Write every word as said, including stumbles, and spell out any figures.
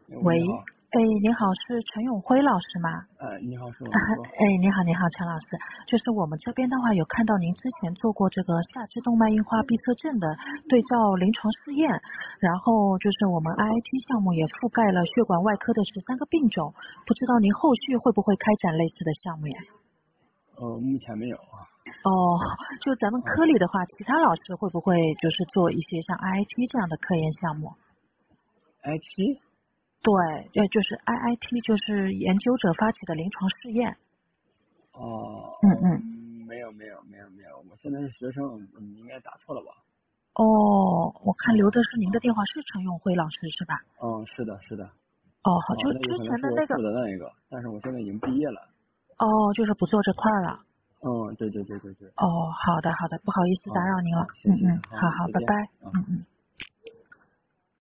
哎，喂， 喂， 你好。 哎，你好，是陈永辉老师吗？ 哎，你好，是我， 啊， 你说。 哎，你好，你好，陈老师，就是我们这边的话，有看到您之前做过这个下肢动脉硬化闭塞症的对照临床试验，然后就是我们 I I T 项目也覆盖了血管外科的十三个病种，不知道您后续会不会开展类似的项目呀？ 呃，目前没有啊。 哦，就咱们科里的话，其他老师会不会就是做一些像 I I T 这样的科研项目？ I T。 对，呃，就是 I I T 就是研究者发起的临床试验。 哦， 嗯嗯。 没有没有没有没有，我现在是学生，你应该打错了吧？ 哦，我看留的哦是您的电话，是陈永辉老师是吧？ 哦，是的，是的。 哦，好， 哦， 就之那有可能前的那个， 是我负责的那个，但是我现在已经毕业了。 哦，就是不做这块了。 嗯，对对对对对。 哦，好的好的，不好意思打哦， 扰您了。 好，谢谢， 嗯嗯， 好， 好好， 再见。 拜拜。 啊。 嗯嗯。